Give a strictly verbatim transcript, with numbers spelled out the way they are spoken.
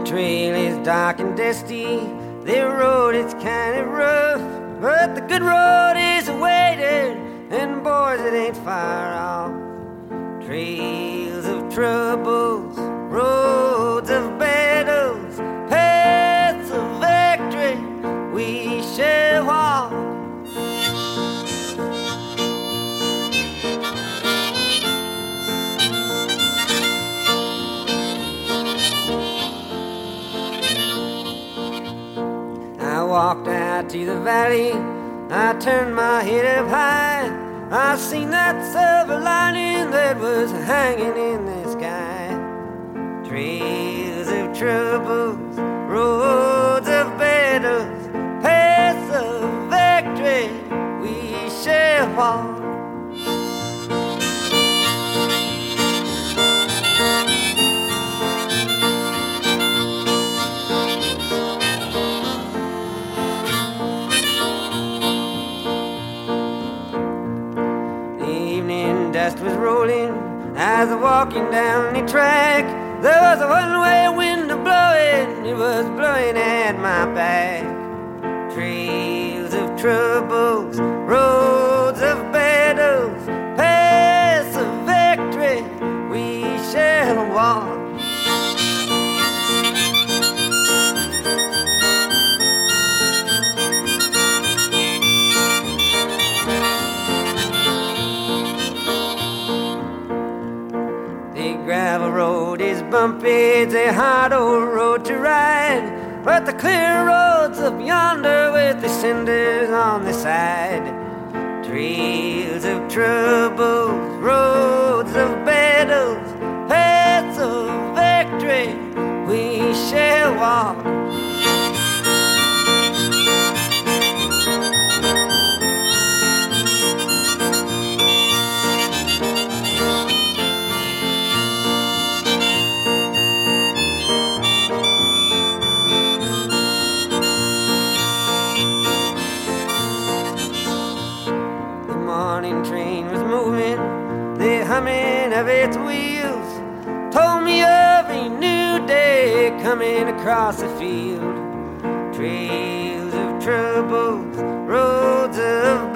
trail is dark and dusty, the road is kind of rough, but the good road is awaiting, and boys, it ain't far off. Trails of troubles, roads of battles, paths of victory, we shall walk. I walked out to the valley, I turned my head up high, I seen that silver lining that was hanging in the sky. Trails of troubles, roads of battles, paths of victory, we shall walk. Dust was rolling as I was walking down the track. There was a one-way window blowing, it was blowing at my back. Trails of troubles, roads of battles, paths of victory, we shall walk. Gravel road is bumpy, it's a hard old road to ride, but the clear road's up yonder with the cinders on the side. Trails of troubles, roads of battles, paths of victory, we shall walk. Train was moving, the humming of its wheels told me of a new day coming across the field. Trails of troubles, roads of